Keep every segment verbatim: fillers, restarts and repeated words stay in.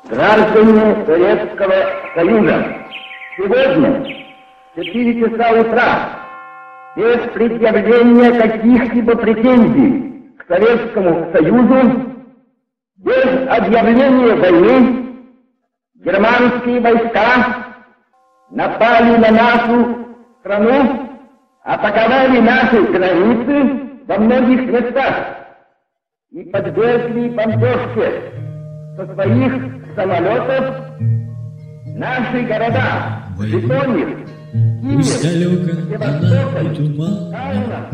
Граждане Советского Союза, сегодня в четыре часа утра, без предъявления каких-либо претензий к Советскому Союзу, без объявления войны, германские войска напали на нашу страну, атаковали наши границы во многих местах и подвергли бомбежке со своих самолетов наши города, Житомир, Пусть далеко она и туманна,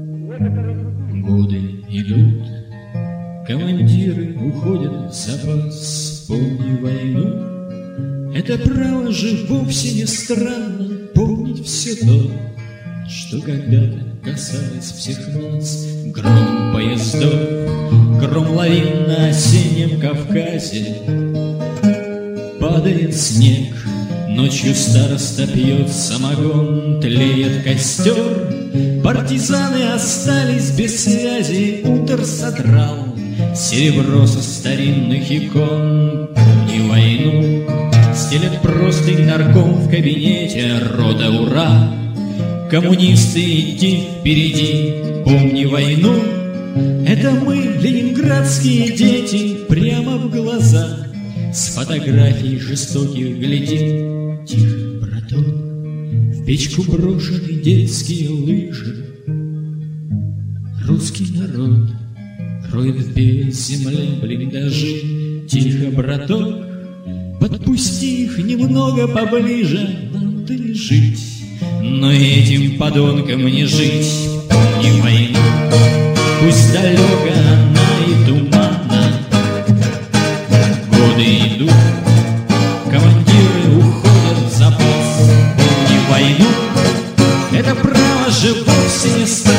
годы идут, командиры уходят в запас. Помни войну, это право же вовсе не странно. Помнить все то, что когда-то касалось всех нас. Гром поездов, гром лавин на осеннем Кавказе. Падает снег, ночью староста пьет самогон, тлеет костер. Партизаны остались без связи, утро содрал серебро со старинных икон. Помни войну, стелет простынь нарком в кабинете. Рота, ура! Коммунисты, идти впереди. Помни войну, это мы, ленинградские дети, прямо в глаза с фотографий жестоких глядим. Тихо, браток, в печку брошены детские лыжи. Русский народ роет в белой земле блиндажи. Тихо, браток, подпусти их немного поближе. Нам-то не жить, но этим подонкам не жить. Помни войну, пусть далеко она и туманна, годы идут, командиры уходят в запас. Помни войну, это право же вовсе не страшно.